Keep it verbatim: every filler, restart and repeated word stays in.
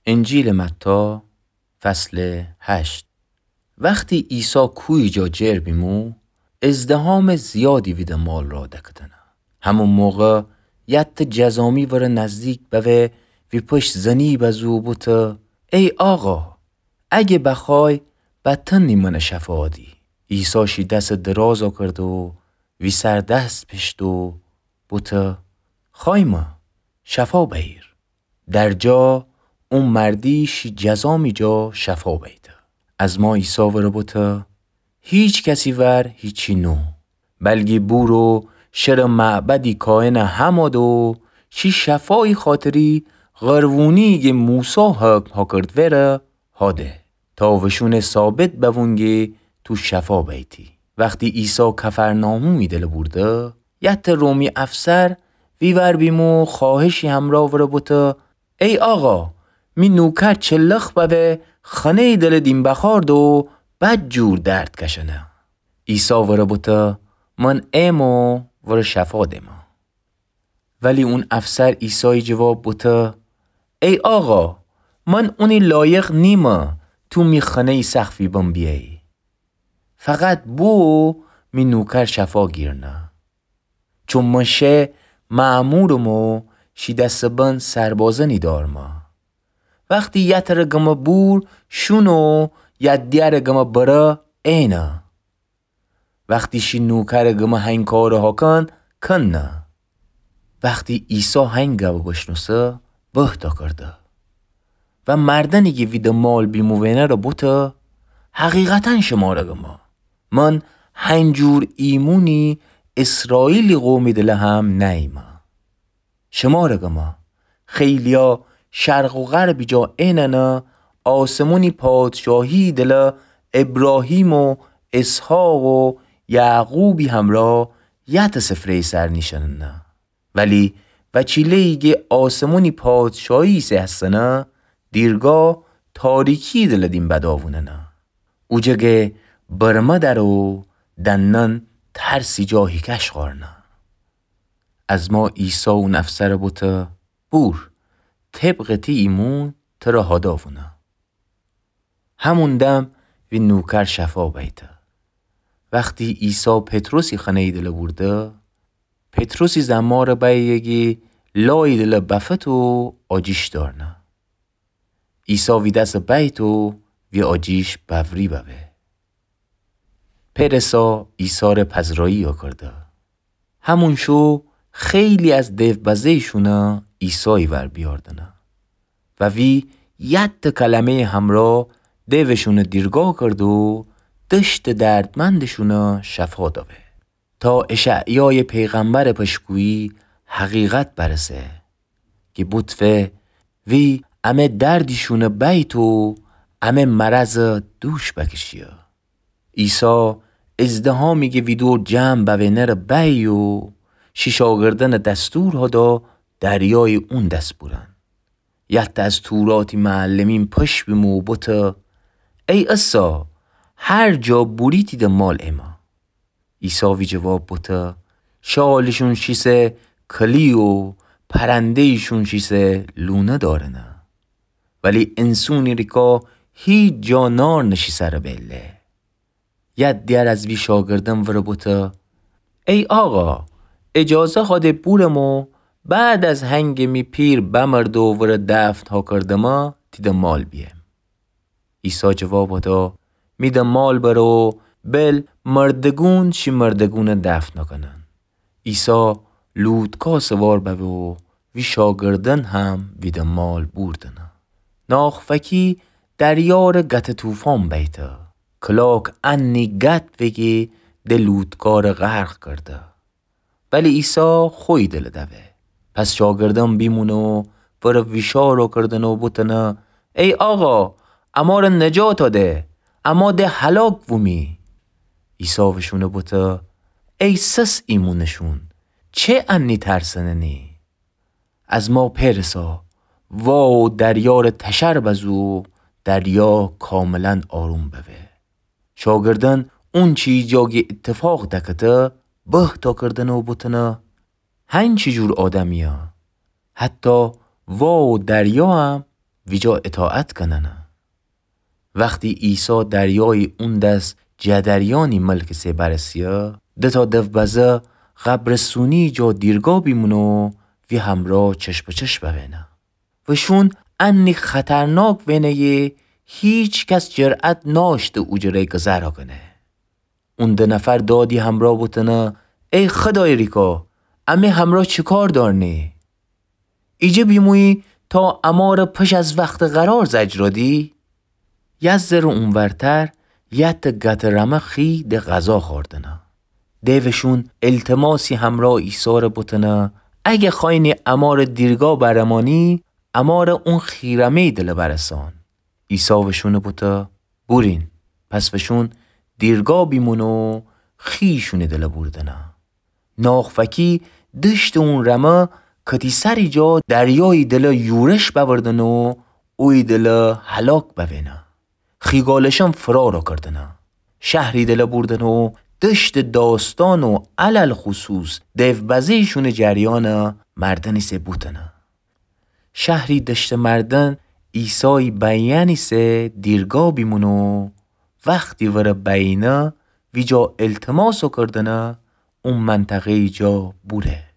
انجیل متی فصل هشت. وقتی عیسی کوی جا جر بیمو ازدهام زیادی ویده مال را دکتنه. همون موقع یت جزامی ور نزدیک بوه وی پشت زنی بزو بوته ای آقا اگه بخوای بدتنی من شفادی. عیسی شی دست درازا کرد و وی سر دست پشت و بوته خایمه شفا بیر. در جا اون مردی شی جزامی جا شفا بیده. از ما عیسی ور بوته هیچ کسی ور هیچی نو بلگی بورو شر معبدی کائن همادو شی شفای خاطری غروونی گه موسا حکم ها کرد وره هاده تا وشون ثابت بونگه تو شفا بیتی. وقتی عیسی کفرناهومی دل برده یت رومی افسر وی ور بیمو خواهشی همراه ور بوته ای آقا می نوکر چلخ بوه خانه دل دین بخارد و بد جور درد کشنه. عیسی ور بوته من ایمو ور شفا دیما. ولی اون افسر عیسی جواب بوته ای آقا من اونی لایق نیمه تو می خانه سخفی بم بیایی. فقط بو می نوکر شفا گیرنه. چون منشه معمورمو شی دست بند سربازنی دارما. وقتی یت رگم بور شونو ید دیر رگم برا اینه. وقتی شی نوکر رگم هنگ کاره ها کن کنه. وقتی عیسی هنگ گو بشنوسه بهتا کرده. و مردنی که وید مال بیموینه را بوته حقیقتا شما رگم من هنجور ایمونی اسرائیلی قومی دل هم نیمه. شما رگم خیلیا شرق و غربی جا ایننا آسمونی پادشاهی دل ابراهیم و اسحاق و یعقوبی همراه یت سفره سر نیشنن. ولی وچیلهی گه آسمونی پادشاهی سه هستنه دیرگاه تاریکی دل دین بداووننه. اوجه گه برمه در و دنن ترسی جاهی کش خارنه. از ما عیسی و نفسر بوته بور طبق تی ایمون ترا هاداوونه. همون دم وی نوکر شفا بیته. وقتی عیسی پتروسی خانه دل برده پتروسی زمار بیگی لای دل بفت و آجیش دارنه. عیسی وی دست بیت و وی آجیش بوری بوه. پرسا عیسی را پذرایی ها کرده. همون شو خیلی از دیو بزهشونه عیسی ور بیاردنه. و وی یت کلمه همراه دیوشونه دیرگاه کرد و دشت دردمندشونه شفا داوه. تا اشعیای پیغمبر پشگویی حقیقت برسه که بوتفه وی امه دردیشونه بیت و امه مرض دوش بکشیه. عیسی ازدهامی که ویدور جمع بوینه را بی و شیشاگردن دستور ها دا دریای اون دست بورن. یت از توراتی معلمین پش بیمو بوته ای اصا هر جا بوریتی ده مال اما. عیسی وی جواب بوته شالشون شیسه کلی و پرندهشون شیسه لونه دارنه. ولی انسونی ریکا هیچ جا نار نشیسه را بله. ید دیر از وی شاگردم ور بوته ای آقا اجازه خواده بورمو بعد از هنگمی پیر بمرد و ور دفن ها کردما تیده مال بیم. عیسی جواب دا میده مال برو بل مردگون شی مردگون دفن نکنن. عیسی لودکا سوار بوه و وی شاگردن هم ویده مال بوردنه. ناخفکی دریار گت توفان بیته. کلاک انی گت وگی ده لودکار غرق کرده. ولی عیسی خوی دل دوه. پس شاگردم بیمونه و ور ویشارو کردن و بوتنه ای آقا اما را نجات ده اما ده هلاک ومی. عیسی وشونه بوته ای سس ایمونشون چه انی ترسنه نی. از ما پرسا واو دریار تشر بزو دریا کاملا آروم بوه. شاگردن اون چی جاگی اتفاق دکته بهتا کردن و بوتنه هنگ چی جور آدمی ها. حتی واو دریا هم ویجا اطاعت کنن. وقتی عیسی دریای اون دست جدریانی ملک سی برسیه دتا دو بزه قبرسونی جا دیرگاه بیمونو وی همراه چشم به چشم ببینه و شون انی خطرناک بینه یه هیچ کس جرأت ناشته اوجره گذرا کنه. اون دو نفر دادی همراه بودنه ای خدای ریکا امی همراه چی کار دارنی؟ ایجه بیمویی تا امار پش از وقت قرار زجرادی؟ یزد رو اونورتر یت گترمه خی ده غذا خوردنه. دیوشون التماسی همراه عیسی رو بودنه اگه خواینی امار دیرگاه برمانی امار اون خیرمه دل برسان. عیسی وشون بوده بورین. پس وشون دیرگاه بیمونو خیشون دل بردنه. ناخفکی دشت اون رمه کتی سری جا دریای دل یورش بوردن و اوی دل حلاک ببینه. خیگالشان فرا را کردنه. شهری دل بردن و دشت داستان و علل خصوص دیو بزیشون جریان مردنی سه بودنه. شهری دشت مردن ایسای بیانی سه دیرگاه بیمونو وقتی وره بینه ویجا التماسو کردنه اون منطقه جا بوره.